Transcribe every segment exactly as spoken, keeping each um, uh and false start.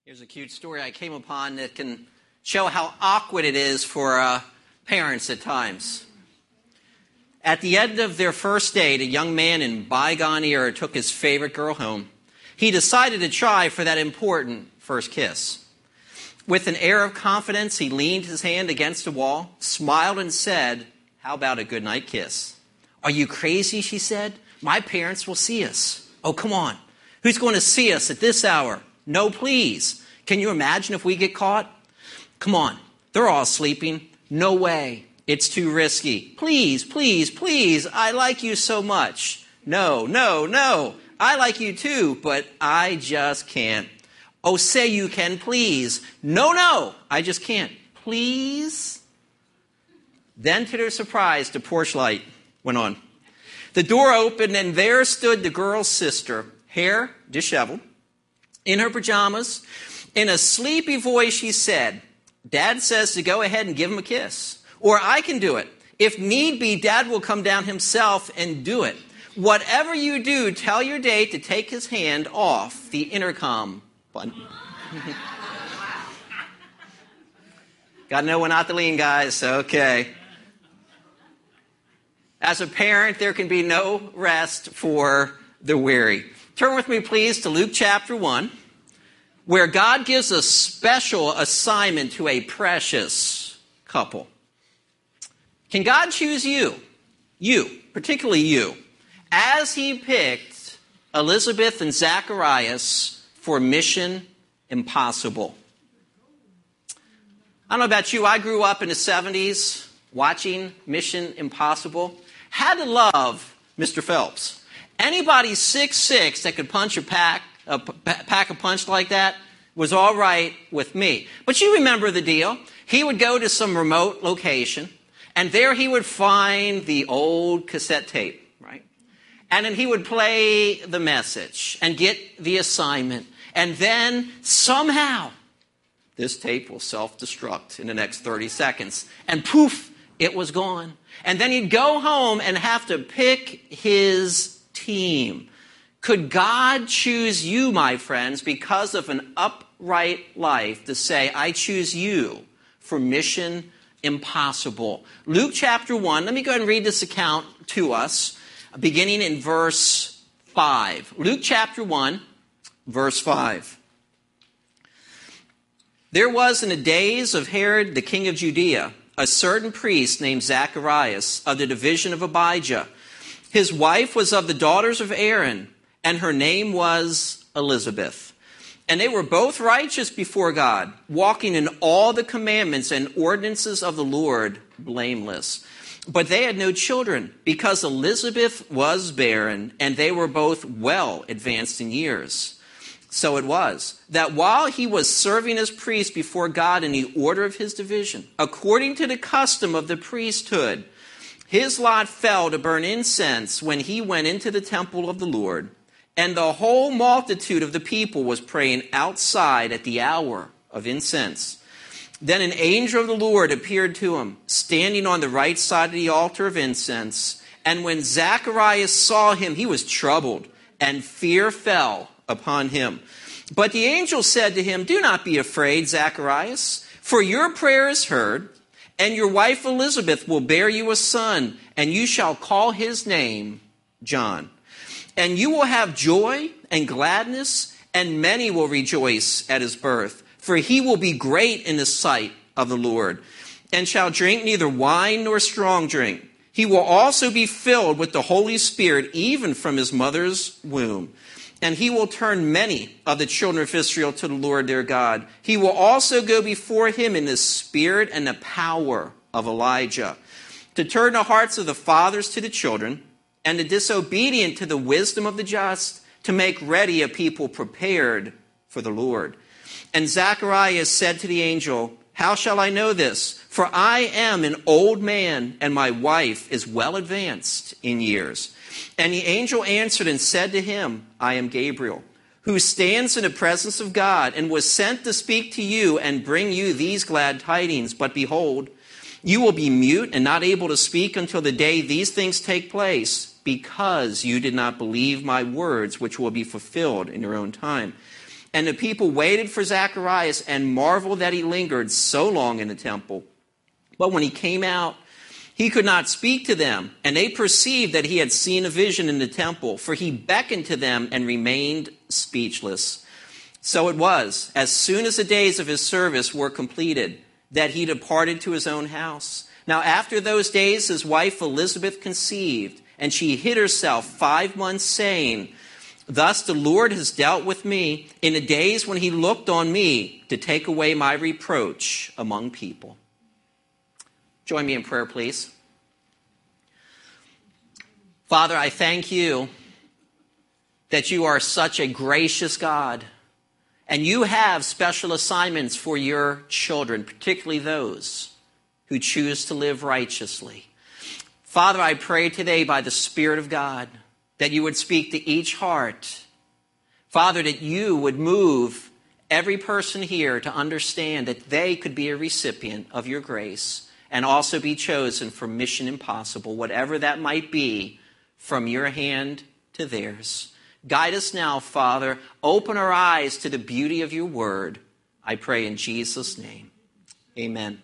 Here's a cute story I came upon that can show how awkward it is for uh, parents at times. At the end of their first date, a young man in bygone era took his favorite girl home. He decided to try for that important first kiss. With an air of confidence, he leaned his hand against the wall, smiled and said, "How about a goodnight kiss?" "Are you crazy?" she said. "My parents will see us." "Oh, come on. Who's going to see us at this hour?" "No, please. Can you imagine if we get caught?" "Come on. They're all sleeping." "No way. It's too risky." "Please, please, please. I like you so much." "No, no, no. I like you too, but I just can't." "Oh, say you can, please." "No, no. I just can't." "Please?" Then, to their surprise, the porch light went on. The door opened, and there stood the girl's sister, hair disheveled, in her pajamas. In a sleepy voice, she said, "Dad says to go ahead and give him a kiss. Or I can do it. If need be, Dad will come down himself and do it. Whatever you do, tell your date to take his hand off the intercom button." Got to know when not to lean, guys. Okay. As a parent, there can be no rest for the weary. Turn with me, please, to Luke chapter one, where God gives a special assignment to a precious couple. Can God choose you, you, particularly you, as he picked Elizabeth and Zacharias for Mission Impossible? I don't know about you, I grew up in the seventies watching Mission Impossible. Had to love Mister Phelps. Anybody six foot six that could punch a pack, a pack a punch like that was all right with me. But you remember the deal. He would go to some remote location, and there he would find the old cassette tape, right? And then he would play the message and get the assignment. And then somehow, this tape will self-destruct in the next thirty seconds. And poof, it was gone. And then he'd go home and have to pick his team. Could God choose you, my friends, because of an upright life to say, "I choose you for Mission Impossible"? Luke chapter one, let me go ahead and read this account to us, beginning in verse five. Luke chapter one, verse five. "There was in the days of Herod the king of Judea a certain priest named Zacharias of the division of Abijah. His wife was of the daughters of Aaron, and her name was Elizabeth. And they were both righteous before God, walking in all the commandments and ordinances of the Lord blameless. But they had no children, because Elizabeth was barren, and they were both well advanced in years. So it was, that while he was serving as priest before God in the order of his division, according to the custom of the priesthood, his lot fell to burn incense when he went into the temple of the Lord. And the whole multitude of the people was praying outside at the hour of incense. Then an angel of the Lord appeared to him, standing on the right side of the altar of incense. And when Zacharias saw him, he was troubled, and fear fell upon him. But the angel said to him, 'Do not be afraid, Zacharias, for your prayer is heard, and your wife Elizabeth will bear you a son, and you shall call his name John. And you will have joy and gladness, and many will rejoice at his birth. For he will be great in the sight of the Lord, and shall drink neither wine nor strong drink. He will also be filled with the Holy Spirit, even from his mother's womb. And he will turn many of the children of Israel to the Lord their God. He will also go before him in the spirit and the power of Elijah, to turn the hearts of the fathers to the children, and the disobedient to the wisdom of the just, to make ready a people prepared for the Lord.' And Zacharias said to the angel, 'How shall I know this? For I am an old man, and my wife is well advanced in years.' And the angel answered and said to him, 'I am Gabriel, who stands in the presence of God, and was sent to speak to you and bring you these glad tidings. But behold, you will be mute and not able to speak until the day these things take place, because you did not believe my words, which will be fulfilled in your own time. And the people waited for Zacharias and marveled that he lingered so long in the temple. But when he came out, he could not speak to them, and they perceived that he had seen a vision in the temple, for he beckoned to them and remained speechless. So it was, as soon as the days of his service were completed, that he departed to his own house. Now after those days his wife Elizabeth conceived, and she hid herself five months, saying, Thus the Lord has dealt with me in the days when he looked on me to take away my reproach among people. Join me in prayer, please. Father, I thank you that you are such a gracious God, and you have special assignments for your children, particularly those who choose to live righteously. Father, I pray today by the Spirit of God that you would speak to each heart. Father, that you would move every person here to understand that they could be a recipient of your grace and also be chosen for mission impossible, whatever that might be, from your hand to theirs. Guide us now, Father. Open our eyes to the beauty of your word. I pray in Jesus' name. Amen.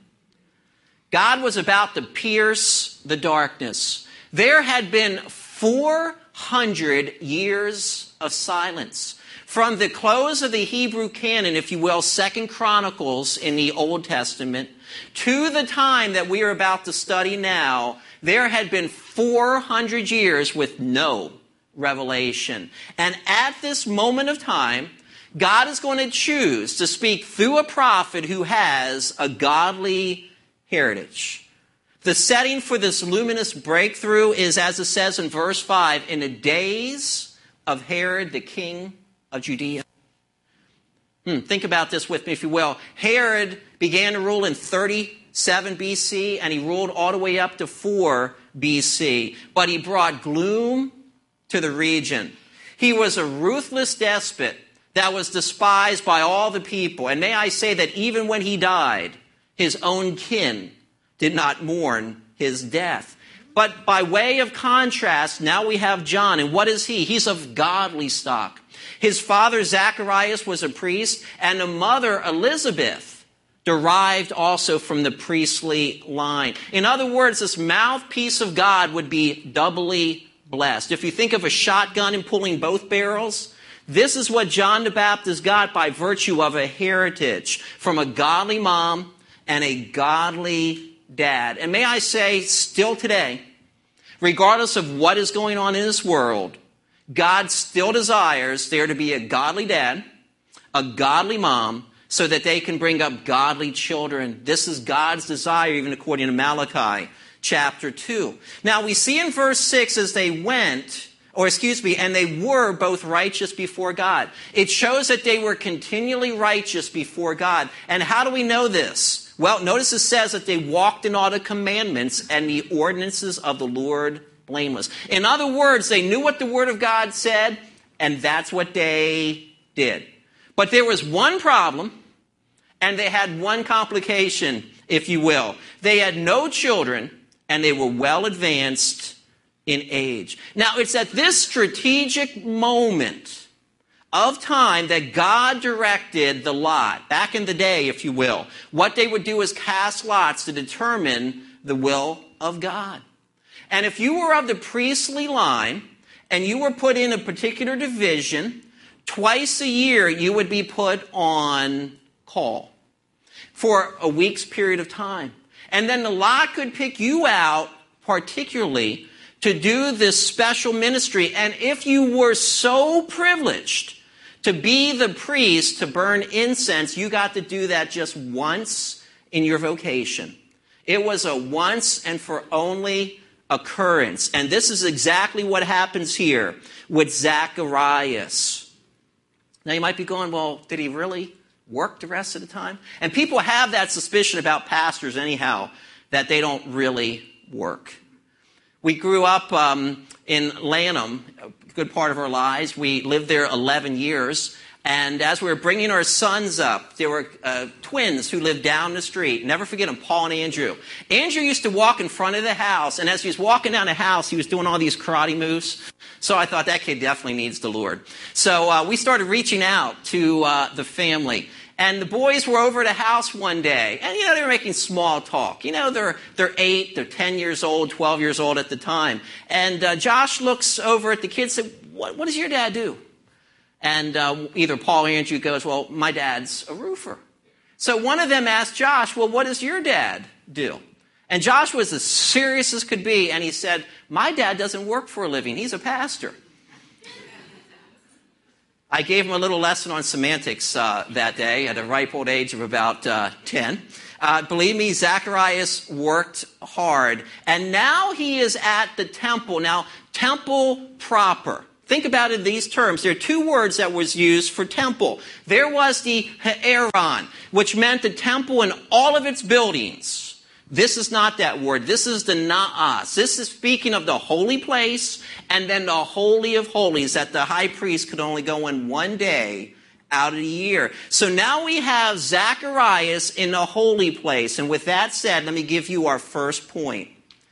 God was about to pierce the darkness. There had been four hundred years of silence. From the close of the Hebrew canon, if you will, Second Chronicles in the Old Testament, to the time that we are about to study now, there had been four hundred years with no revelation. And at this moment of time, God is going to choose to speak through a prophet who has a godly heritage. The setting for this luminous breakthrough is, as it says in verse five, in the days of Herod, the king of Judea. Hmm, think about this with me, if you will. Herod began to rule in thirty-seven B C, and he ruled all the way up to four B C. But he brought gloom to the region. He was a ruthless despot that was despised by all the people. And may I say that even when he died, his own kin did not mourn his death. But by way of contrast, now we have John. And what is he? He's of godly stock. His father Zacharias was a priest, and the mother Elizabeth derived also from the priestly line. In other words, this mouthpiece of God would be doubly blessed. If you think of a shotgun and pulling both barrels, this is what John the Baptist got by virtue of a heritage from a godly mom and a godly dad. And may I say, still today, regardless of what is going on in this world, God still desires there to be a godly dad, a godly mom, so that they can bring up godly children. This is God's desire, even according to Malachi chapter two. Now we see in verse six, as they went, or excuse me, and they were both righteous before God. It shows that they were continually righteous before God. And how do we know this? Well, notice it says that they walked in all the commandments and the ordinances of the Lord blameless. In other words, they knew what the Word of God said, and that's what they did. But there was one problem, and they had one complication, if you will. They had no children, and they were well advanced in age. Now, it's at this strategic moment of time that God directed the lot. Back in the day, if you will, what they would do is cast lots to determine the will of God. And if you were of the priestly line and you were put in a particular division, twice a year you would be put on call for a week's period of time. And then the lot could pick you out particularly to do this special ministry. And if you were so privileged to be the priest to burn incense, you got to do that just once in your vocation. It was a once and for only occurrence. And this is exactly what happens here with Zacharias. Now you might be going, well, did he really work the rest of the time? And people have that suspicion about pastors anyhow, that they don't really work. We grew up um, in Lanham, a good part of our lives. We lived there eleven years. And as we were bringing our sons up, there were uh, twins who lived down the street. Never forget them, Paul and Andrew. Andrew used to walk in front of the house, and as he was walking down the house, he was doing all these karate moves. So I thought that kid definitely needs the Lord. So uh, we started reaching out to uh, the family. And the boys were over at a house one day, and, you know, they were making small talk. You know, they're they're eight, they're ten years old, twelve years old at the time. And uh, Josh looks over at the kids and said, what, what does your dad do? And uh, either Paul or Andrew goes, well, my dad's a roofer. So one of them asked Josh, well, what does your dad do? And Josh was as serious as could be, and he said, my dad doesn't work for a living. He's a pastor. I gave him a little lesson on semantics uh, that day at a ripe old age of about uh, ten. Uh, believe me, Zacharias worked hard. And now he is at the temple. Now, temple proper. Think about it in these terms. There are two words that was used for temple. There was the Ha'eron, which meant the temple and all of its buildings. This is not that word. This is the Naas. This is speaking of the holy place and then the Holy of Holies that the high priest could only go in one day out of the year. So now we have Zacharias in the holy place. And with that said, let me give you our first point.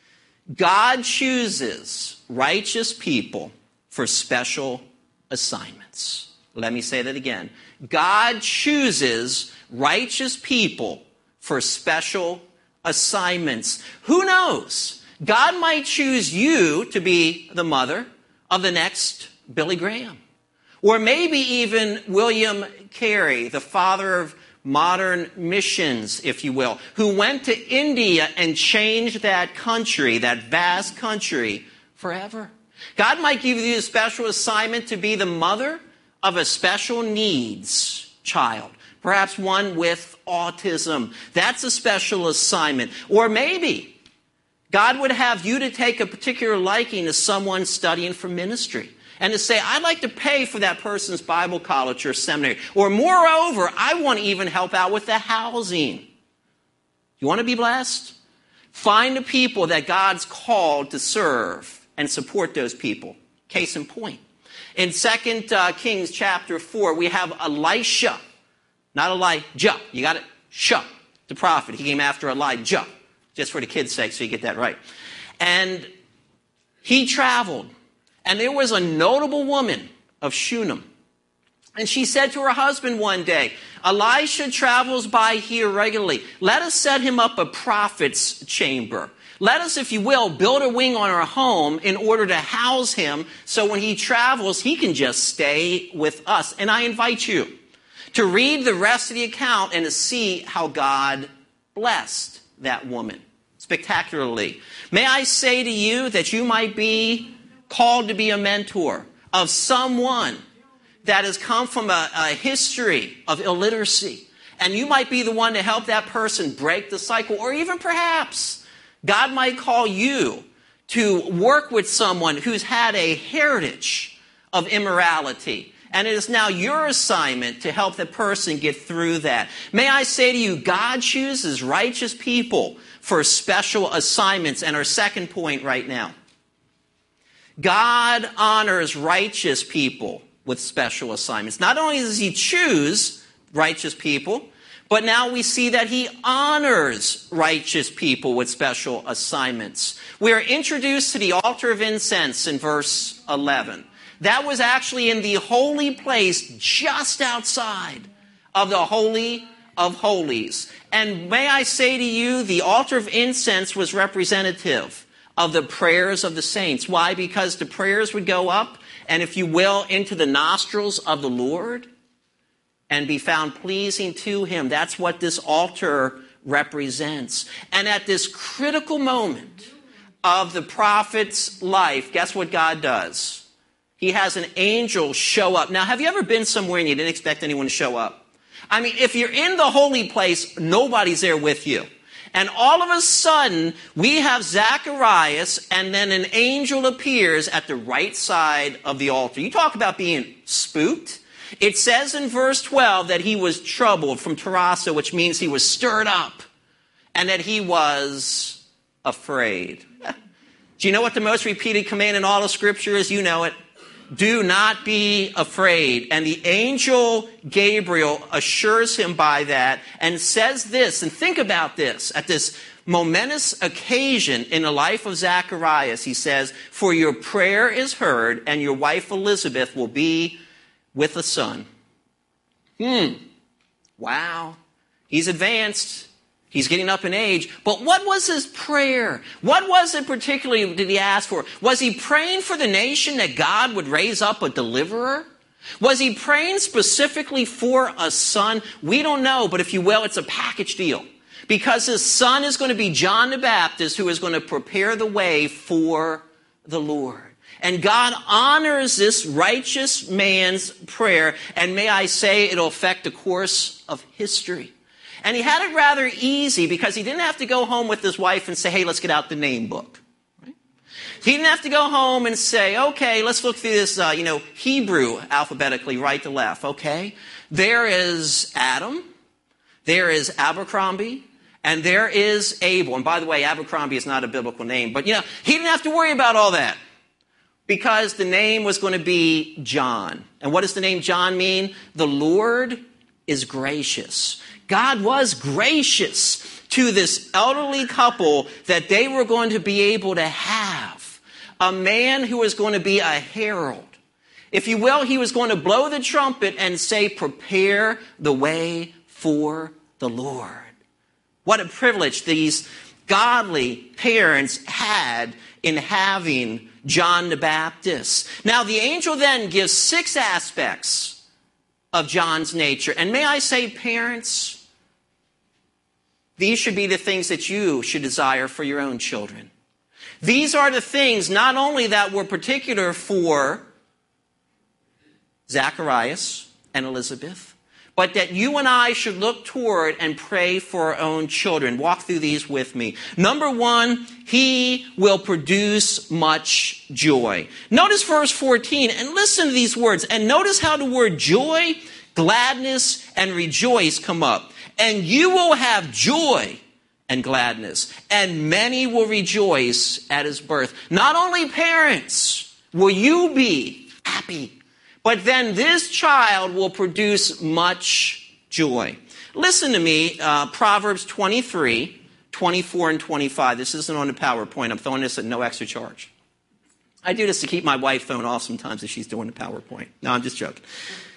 God chooses righteous people for special assignments. Let me say that again. God chooses righteous people for special assignments. Who knows? God might choose you to be the mother of the next Billy Graham. Or maybe even William Carey, the father of modern missions, if you will, who went to India and changed that country, that vast country, forever. God might give you a special assignment to be the mother of a special needs child. Perhaps one with autism. That's a special assignment. Or maybe God would have you to take a particular liking to someone studying for ministry and to say, I'd like to pay for that person's Bible college or seminary. Or moreover, I want to even help out with the housing. You want to be blessed? Find the people that God's called to serve and support those people. Case in point. In Second uh, Kings chapter four, we have Elisha. Not Elijah. You got it? Shah, the prophet. He came after Elijah. Just for the kids' sake, so you get that right. And he traveled. And there was a notable woman of Shunem. And she said to her husband one day, Elisha travels by here regularly. Let us set him up a prophet's chamber. Let us, if you will, build a wing on our home in order to house him so when he travels, he can just stay with us. And I invite you to read the rest of the account and to see how God blessed that woman spectacularly. May I say to you that you might be called to be a mentor of someone that has come from a, a history of illiteracy. And you might be the one to help that person break the cycle. Or even perhaps God might call you to work with someone who's had a heritage of immorality. And it is now your assignment to help the person get through that. May I say to you, God chooses righteous people for special assignments. And our second point right now. God honors righteous people with special assignments. Not only does he choose righteous people, but now we see that he honors righteous people with special assignments. We are introduced to the altar of incense in verse eleven. That was actually in the holy place just outside of the Holy of Holies. And may I say to you, the altar of incense was representative of the prayers of the saints. Why? Because the prayers would go up, and if you will, into the nostrils of the Lord and be found pleasing to him. That's what this altar represents. And at this critical moment of the prophet's life, guess what God does? He has an angel show up. Now, have you ever been somewhere and you didn't expect anyone to show up? I mean, if you're in the holy place, nobody's there with you. And all of a sudden, we have Zacharias, and then an angel appears at the right side of the altar. You talk about being spooked. It says in verse twelve that he was troubled, from terasa, which means he was stirred up, and that he was afraid. Do you know what the most repeated command in all of Scripture is? You know it. do not be afraid. And the angel Gabriel assures him by that and says this, and think about this, at this momentous occasion in the life of Zacharias, he says, for your prayer is heard, and your wife Elizabeth will be with a son. Hmm. Wow. He's advanced. He's getting up in age. But what was his prayer? What was it particularly did he ask for? Was he praying for the nation that God would raise up a deliverer? Was he praying specifically for a son? We don't know, but if you will, it's a package deal. Because his son is going to be John the Baptist, who is going to prepare the way for the Lord. And God honors this righteous man's prayer, and may I say it'll affect the course of history. And he had it rather easy because he didn't have to go home with his wife and say, hey, let's get out the name book. Right? He didn't have to go home and say, okay, let's look through this, uh, you know, Hebrew alphabetically, right to left. Okay, there is Adam, there is Abercrombie, and there is Abel. And by the way, Abercrombie is not a biblical name, but you know, he didn't have to worry about all that because the name was going to be John. And what does the name John mean? The Lord is gracious. God was gracious to this elderly couple that they were going to be able to have a man who was going to be a herald. If you will, he was going to blow the trumpet and say, prepare the way for the Lord. What a privilege these godly parents had in having John the Baptist. Now, the angel then gives six aspects of John's nature. And may I say, parents, these should be the things that you should desire for your own children. These are the things not only that were particular for Zacharias and Elizabeth, but that you and I should look toward and pray for our own children. Walk through these with me. Number one, he will produce much joy. Notice verse fourteen and listen to these words. And notice how the word joy, gladness, and rejoice come up. And you will have joy and gladness, and many will rejoice at his birth. Not only parents will you be happy, but then this child will produce much joy. Listen to me, uh, Proverbs twenty-three, twenty-four, and twenty-five. This isn't on the PowerPoint. I'm throwing this at no extra charge. I do this to keep my wife phone off sometimes if she's doing the PowerPoint. No, I'm just joking.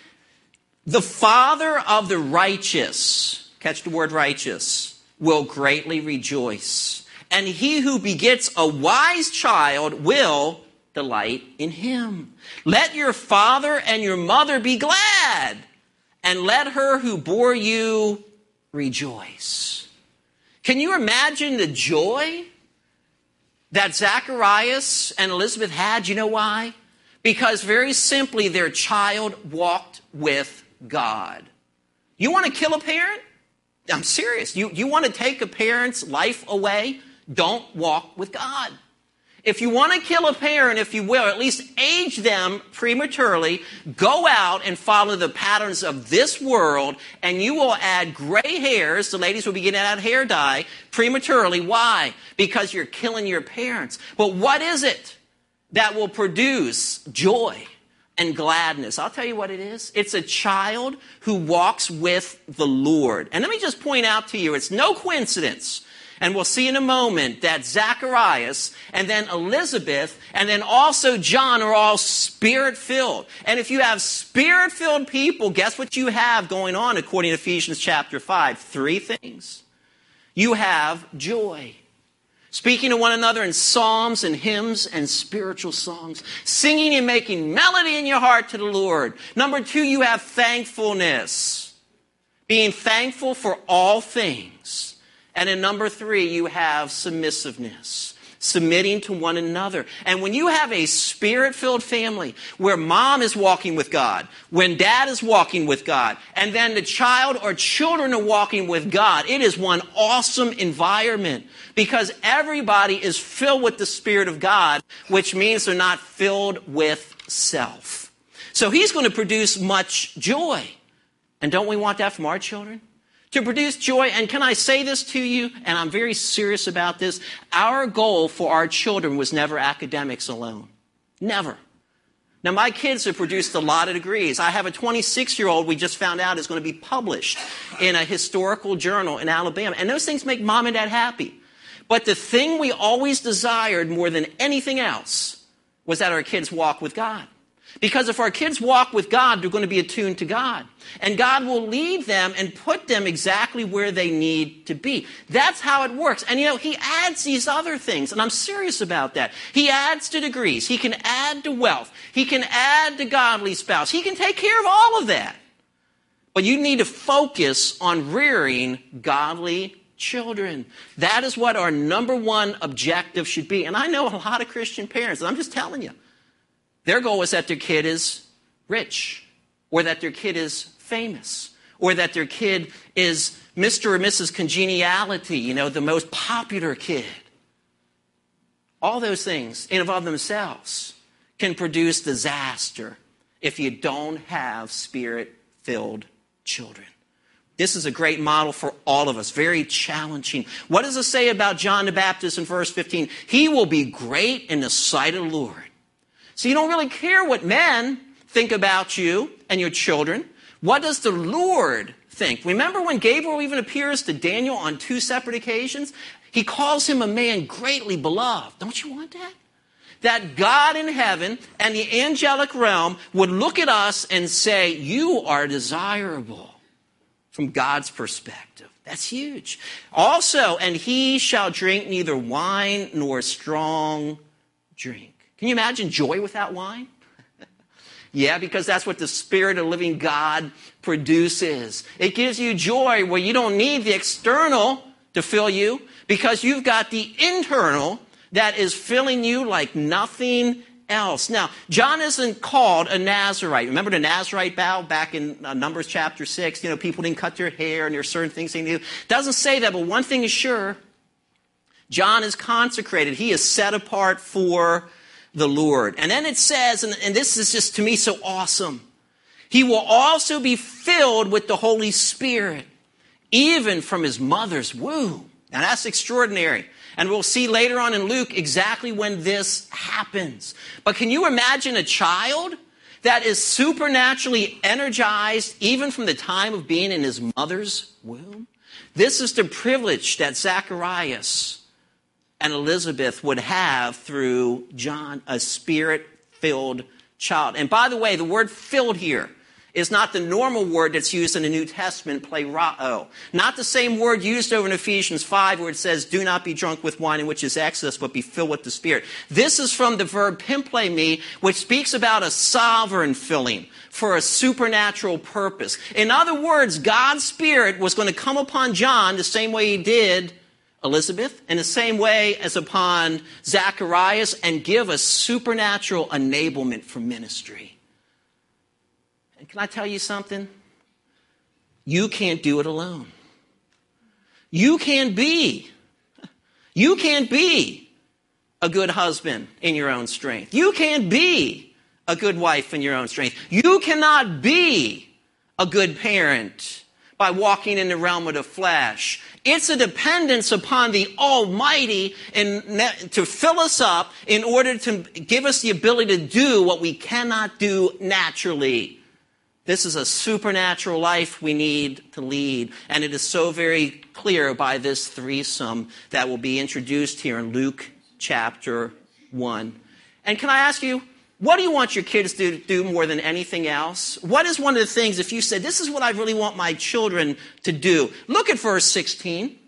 The father of the righteous, catch the word righteous, will greatly rejoice. And he who begets a wise child will delight in him. Let your father and your mother be glad, and let her who bore you rejoice. Can you imagine the joy that Zacharias and Elizabeth had? You know why? Because very simply their child walked with God. You want to kill a parent? I'm serious. You, you want to take a parent's life away? Don't walk with God. If you want to kill a parent, if you will, at least age them prematurely, go out and follow the patterns of this world, and you will add gray hairs. The ladies will begin to add hair dye prematurely. Why? Because you're killing your parents. But what is it that will produce joy and gladness? I'll tell you what it is. It's a child who walks with the Lord. And let me just point out to you, it's no coincidence. And we'll see in a moment that Zacharias and then Elizabeth and then also John are all spirit-filled. And if you have spirit-filled people, guess what you have going on according to Ephesians chapter five? Three things. You have joy. Speaking to one another in psalms and hymns and spiritual songs. Singing and making melody in your heart to the Lord. Number two, you have thankfulness. Being thankful for all things. And in number three, you have submissiveness, submitting to one another. And when you have a spirit-filled family where mom is walking with God, when dad is walking with God, and then the child or children are walking with God, it is one awesome environment because everybody is filled with the Spirit of God, which means they're not filled with self. So he's going to produce much joy. And don't we want that from our children? To produce joy, and can I say this to you, and I'm very serious about this, our goal for our children was never academics alone. Never. Now, my kids have produced a lot of degrees. I have a twenty-six-year-old we just found out is going to be published in a historical journal in Alabama. And those things make mom and dad happy. But the thing we always desired more than anything else was that our kids walk with God. Because if our kids walk with God, they're going to be attuned to God. And God will lead them and put them exactly where they need to be. That's how it works. And you know, he adds these other things, and I'm serious about that. He adds to degrees. He can add to wealth. He can add to godly spouse. He can take care of all of that. But you need to focus on rearing godly children. That is what our number one objective should be. And I know a lot of Christian parents, and I'm just telling you, their goal is that their kid is rich, or that their kid is famous, or that their kid is Mister or Missus Congeniality, you know, the most popular kid. All those things, in and of themselves, can produce disaster if you don't have spirit-filled children. This is a great model for all of us, very challenging. What does it say about John the Baptist in verse fifteen? He will be great in the sight of the Lord. So you don't really care what men think about you and your children. What does the Lord think? Remember when Gabriel even appears to Daniel on two separate occasions? He calls him a man greatly beloved. Don't you want that? That God in heaven and the angelic realm would look at us and say, you are desirable from God's perspective. That's huge. Also, and he shall drink neither wine nor strong drink. Can you imagine joy without wine? Yeah, because that's what the Spirit of living God produces. It gives you joy where you don't need the external to fill you, because you've got the internal that is filling you like nothing else. Now, John isn't called a Nazirite. Remember the Nazirite vow back in uh, Numbers chapter six? You know, people didn't cut their hair and there are certain things they do. Doesn't say that, but one thing is sure. John is consecrated. He is set apart for the Lord. And then it says, and, and this is just to me so awesome, he will also be filled with the Holy Spirit, even from his mother's womb. Now that's extraordinary. And we'll see later on in Luke exactly when this happens. But can you imagine a child that is supernaturally energized even from the time of being in his mother's womb? This is the privilege that Zacharias and Elizabeth would have through John, a spirit-filled child. And by the way, the word filled here is not the normal word that's used in the New Testament, plerao. Not the same word used over in Ephesians five where it says, do not be drunk with wine in which is excess, but be filled with the Spirit. This is from the verb pimplemi, which speaks about a sovereign filling for a supernatural purpose. In other words, God's Spirit was going to come upon John the same way he did Elizabeth, in the same way as upon Zacharias, and give a supernatural enablement for ministry. And can I tell you something? You can't do it alone. You can't be. You can't be a good husband in your own strength. You can't be a good wife in your own strength. You cannot be a good parent by walking in the realm of the flesh. It's a dependence upon the Almighty in, to fill us up in order to give us the ability to do what we cannot do naturally. This is a supernatural life we need to lead. And it is so very clear by this threesome that will be introduced here in Luke chapter one. And can I ask you, what do you want your kids to do more than anything else? What is one of the things, if you said, this is what I really want my children to do? Look at verse sixteen.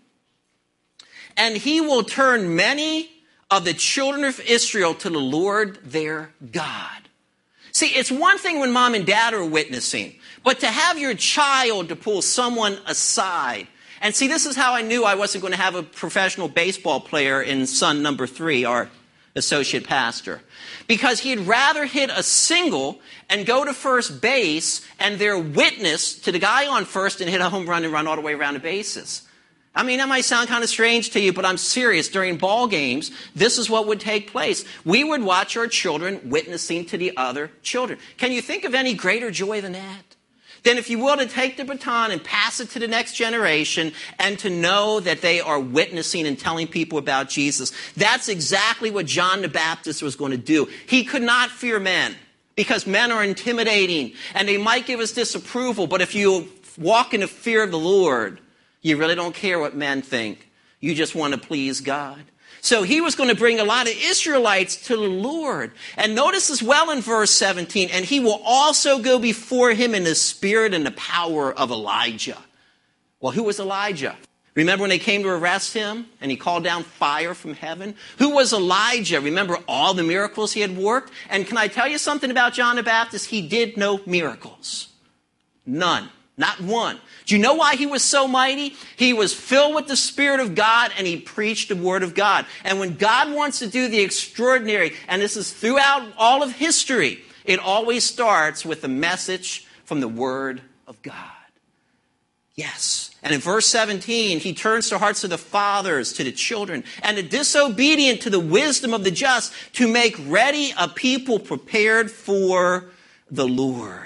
And he will turn many of the children of Israel to the Lord their God. See, it's one thing when mom and dad are witnessing, but to have your child to pull someone aside. And see, this is how I knew I wasn't going to have a professional baseball player in son number three, our associate pastor. Because he'd rather hit a single and go to first base and their witness to the guy on first and hit a home run and run all the way around the bases. I mean, that might sound kind of strange to you, but I'm serious. During ball games, this is what would take place. We would watch our children witnessing to the other children. Can you think of any greater joy than that? Then if you will, to take the baton and pass it to the next generation and to know that they are witnessing and telling people about Jesus. That's exactly what John the Baptist was going to do. He could not fear men because men are intimidating and they might give us disapproval. But if you walk in the fear of the Lord, you really don't care what men think. You just want to please God. So he was going to bring a lot of Israelites to the Lord. And notice as well in verse seventeen, and he will also go before him in the spirit and the power of Elijah. Well, who was Elijah? Remember when they came to arrest him and he called down fire from heaven? Who was Elijah? Remember all the miracles he had worked? And can I tell you something about John the Baptist? He did no miracles. None. Not one. Do you know why he was so mighty? He was filled with the Spirit of God and he preached the Word of God. And when God wants to do the extraordinary, and this is throughout all of history, it always starts with a message from the Word of God. Yes. And in verse seventeen, he turns the hearts of the fathers to the children and the disobedient to the wisdom of the just to make ready a people prepared for the Lord.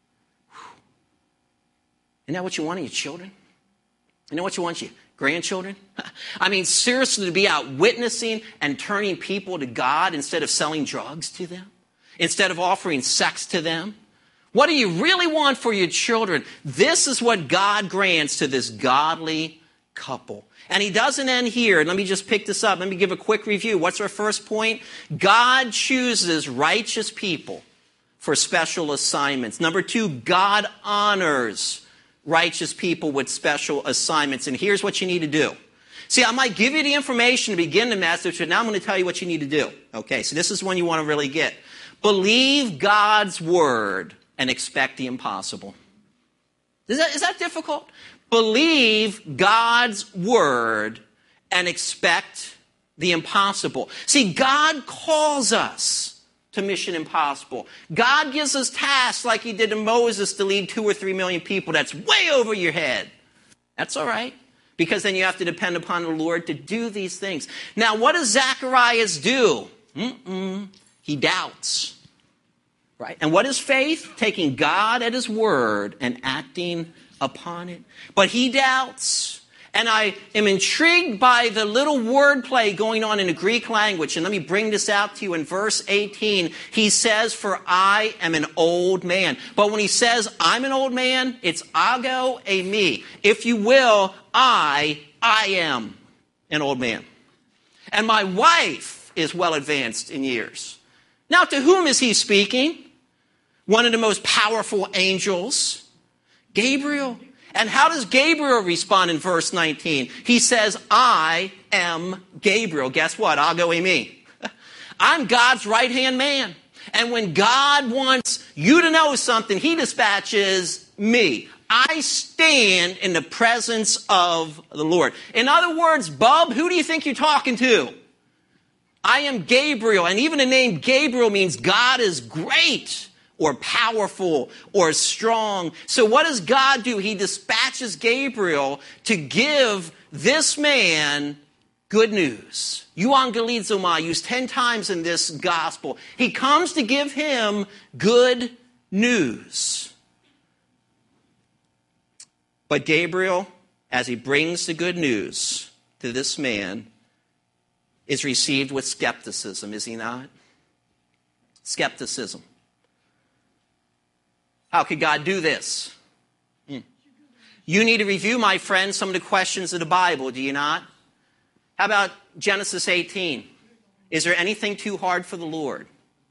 Isn't that what you want in your children? You know what you want your grandchildren? I mean, seriously, to be out witnessing and turning people to God instead of selling drugs to them, instead of offering sex to them. What do you really want for your children? This is what God grants to this godly couple. And he doesn't end here. Let me just pick this up. Let me give a quick review. What's our first point? God chooses righteous people for special assignments. Number two, God honors righteous people with special assignments. And here's what you need to do. See, I might give you the information to begin the message, but now I'm going to tell you what you need to do. Okay, so this is one you want to really get. Believe God's word and expect the impossible. Is that, is that difficult? Believe God's word and expect the impossible. See, God calls us to Mission Impossible. God gives us tasks like he did to Moses to lead two or three million people. That's way over your head. That's all right, because then you have to depend upon the Lord to do these things. Now, what does Zacharias do? Mm-mm. He doubts. Right? And what is faith? Taking God at his word and acting upon it. But he doubts. And I am intrigued by the little wordplay going on in the Greek language. And let me bring this out to you. In verse eighteen, he says, for I am an old man. But when he says, I'm an old man, it's ago eimi. If you will, I, I am an old man. And my wife is well advanced in years. Now, to whom is he speaking? One of the most powerful angels, Gabriel. And how does Gabriel respond in verse nineteen? He says, I am Gabriel. Guess what? Ago eimi. I'm God's right-hand man. And when God wants you to know something, he dispatches me. I stand in the presence of the Lord. In other words, bub, who do you think you're talking to? I am Gabriel. And even the name Gabriel means God is great, or powerful, or strong. So what does God do? He dispatches Gabriel to give this man good news. Euangelizomai, used ten times in this gospel. He comes to give him good news. But Gabriel, as he brings the good news to this man, is received with skepticism, is he not? Skepticism. How could God do this? Hmm. You need to review, my friends, some of the questions of the Bible, do you not? How about Genesis eighteen? Is there anything too hard for the Lord?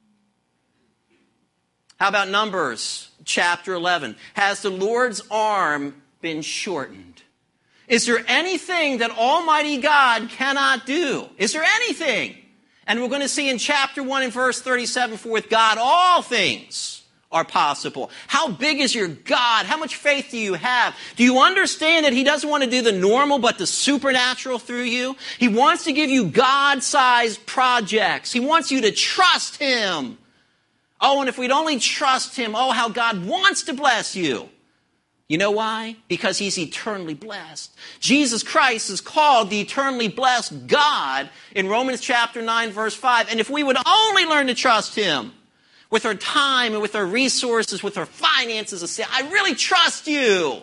How about Numbers chapter eleven? Has the Lord's arm been shortened? Is there anything that Almighty God cannot do? Is there anything? And we're going to see in chapter one and verse thirty-seven, for with God all things are possible. How big is your God? How much faith do you have? Do you understand that he doesn't want to do the normal but the supernatural through you? He wants to give you God-sized projects. He wants you to trust him. Oh, and if we'd only trust him, oh, how God wants to bless you. You know why? Because he's eternally blessed. Jesus Christ is called the eternally blessed God in Romans chapter nine, verse five. And if we would only learn to trust him, with our time and with our resources, with our finances, and say, I really trust you.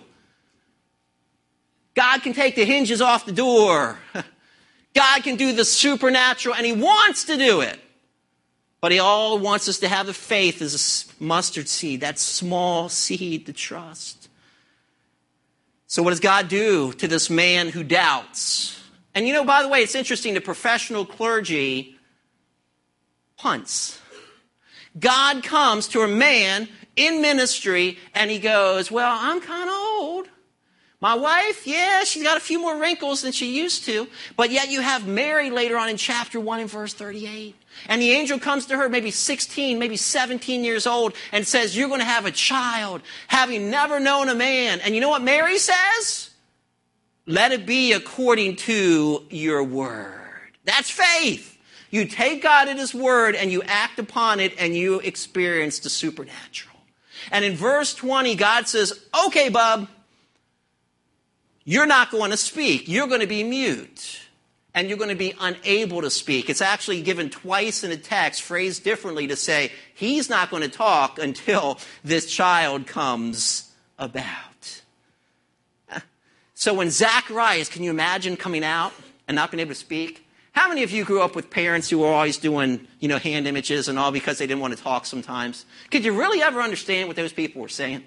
God can take the hinges off the door. God can do the supernatural, and he wants to do it. But he all wants us to have the faith as a mustard seed, that small seed to trust. So what does God do to this man who doubts? And you know, by the way, it's interesting, the professional clergy punts. God comes to a man in ministry and he goes, well, I'm kind of old. My wife, yeah, she's got a few more wrinkles than she used to. But yet you have Mary later on in chapter one and verse thirty-eight. And the angel comes to her, maybe sixteen, maybe seventeen years old, and says, you're going to have a child, having never known a man. And you know what Mary says? Let it be according to your word. That's faith. You take God at his word and you act upon it and you experience the supernatural. And in verse twenty, God says, okay, bub, you're not going to speak. You're going to be mute. And you're going to be unable to speak. It's actually given twice in the text, phrased differently, to say he's not going to talk until this child comes about. So when Zacharias, can you imagine coming out and not being able to speak? How many of you grew up with parents who were always doing, you know, hand images and all because they didn't want to talk sometimes? Could you really ever understand what those people were saying?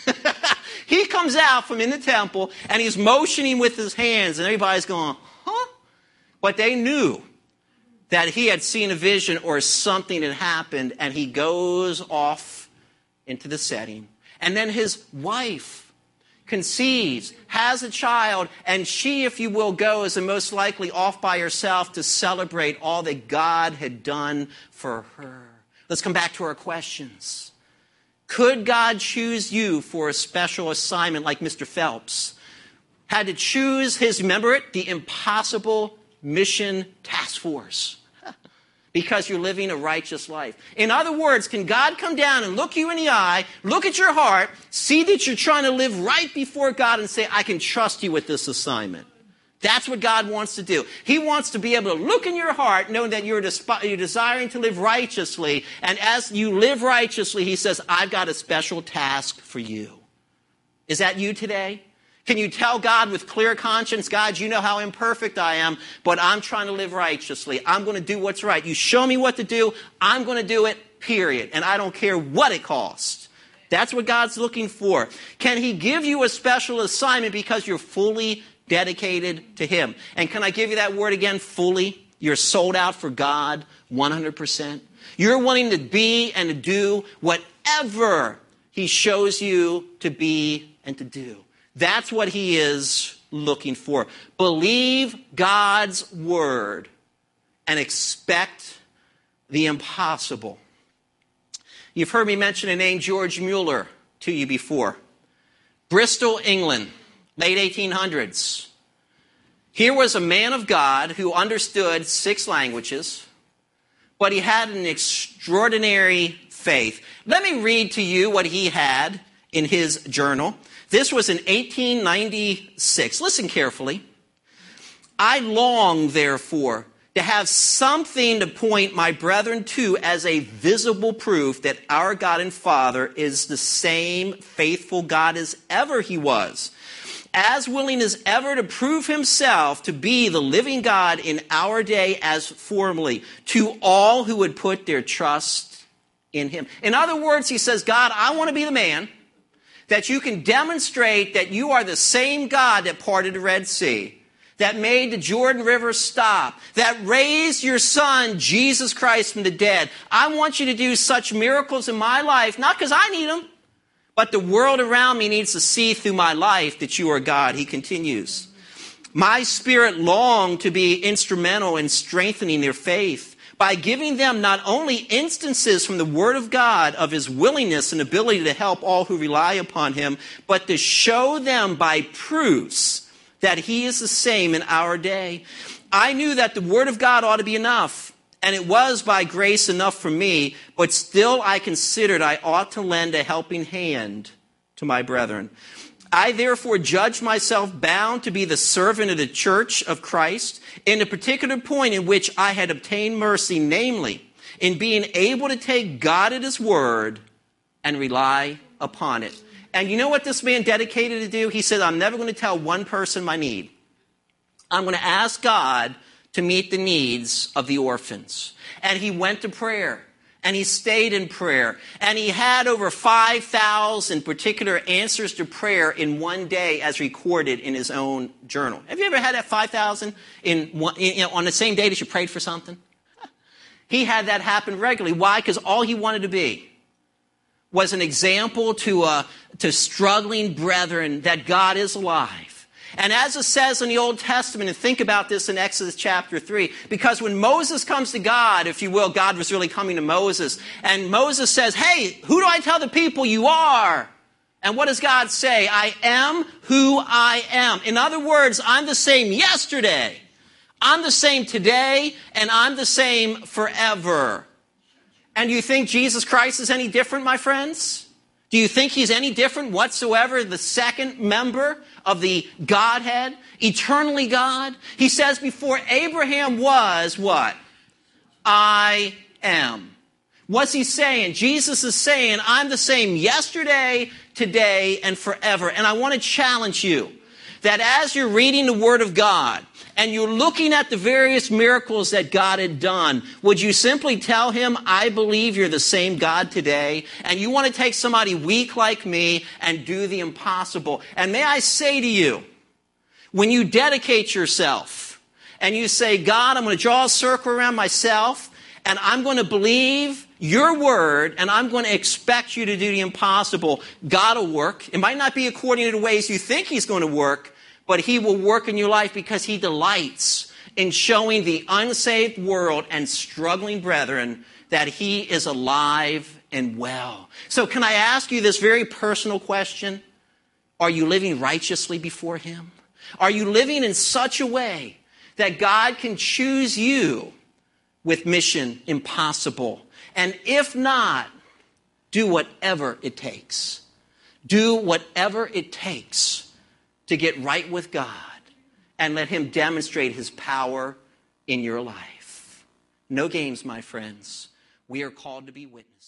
He comes out from in the temple and he's motioning with his hands and everybody's going, huh? But they knew that he had seen a vision or something had happened, and he goes off into the setting. And then his wife conceives, has a child, and she, if you will, goes and most likely off by herself to celebrate all that God had done for her. Let's come back to our questions. Could God choose you for a special assignment like Mister Phelps? Had to choose his, remember it, the impossible mission task force. Because you're living a righteous life. In other words, can God come down and look you in the eye, look at your heart, see that you're trying to live right before God and say, I can trust you with this assignment. That's what God wants to do. He wants to be able to look in your heart, knowing that you're, desp- you're desiring to live righteously. And as you live righteously, he says, I've got a special task for you. Is that you today? Can you tell God with clear conscience, God, you know how imperfect I am, but I'm trying to live righteously. I'm going to do what's right. You show me what to do, I'm going to do it, period. And I don't care what it costs. That's what God's looking for. Can he give you a special assignment because you're fully dedicated to him? And can I give you that word again, fully? You're sold out for God one hundred percent. You're willing to be and to do whatever he shows you to be and to do. That's what he is looking for. Believe God's word and expect the impossible. You've heard me mention the name George Mueller to you before. Bristol, England, late eighteen hundreds. Here was a man of God who understood six languages, but he had an extraordinary faith. Let me read to you what he had in his journal. This was in eighteen ninety-six. Listen carefully. I long, therefore, to have something to point my brethren to as a visible proof that our God and Father is the same faithful God as ever he was, as willing as ever to prove himself to be the living God in our day as formerly, to all who would put their trust in him. In other words, he says, God, I want to be the man that you can demonstrate that you are the same God that parted the Red Sea, that made the Jordan River stop, that raised your son, Jesus Christ, from the dead. I want you to do such miracles in my life, not because I need them, but the world around me needs to see through my life that you are God. He continues. My spirit longed to be instrumental in strengthening their faith by giving them not only instances from the Word of God of his willingness and ability to help all who rely upon him, but to show them by proofs that he is the same in our day. I knew that the Word of God ought to be enough, and it was by grace enough for me, but still I considered I ought to lend a helping hand to my brethren. I therefore judged myself bound to be the servant of the church of Christ in the particular point in which I had obtained mercy, namely, in being able to take God at his word and rely upon it. And you know what this man dedicated to do? He said, I'm never going to tell one person my need. I'm going to ask God to meet the needs of the orphans. And he went to prayer. And he stayed in prayer. And he had over five thousand particular answers to prayer in one day as recorded in his own journal. Have you ever had that five thousand in one, you know, on the same day that you prayed for something? He had that happen regularly. Why? Because all he wanted to be was an example to, uh, to struggling brethren that God is alive. And as it says in the Old Testament, and think about this in Exodus chapter three, because when Moses comes to God, if you will, God was really coming to Moses, and Moses says, hey, who do I tell the people you are? And what does God say? I am who I am. In other words, I'm the same yesterday, I'm the same today, and I'm the same forever. And do you think Jesus Christ is any different, my friends? Do you think he's any different whatsoever, the second member of the Godhead, eternally God? He says before Abraham was what? I am. What's he saying? Jesus is saying, I'm the same yesterday, today, and forever. And I want to challenge you that as you're reading the Word of God and you're looking at the various miracles that God had done, would you simply tell him, I believe you're the same God today, and you want to take somebody weak like me and do the impossible? And may I say to you, when you dedicate yourself and you say, God, I'm going to draw a circle around myself and I'm going to believe your word and I'm going to expect you to do the impossible, God will work. It might not be according to the ways you think he's going to work, but he will work in your life because he delights in showing the unsaved world and struggling brethren that he is alive and well. So can I ask you this very personal question? Are you living righteously before him? Are you living in such a way that God can choose you with mission impossible? And if not, do whatever it takes. Do whatever it takes to get right with God and let him demonstrate his power in your life. No games, my friends. We are called to be witnesses.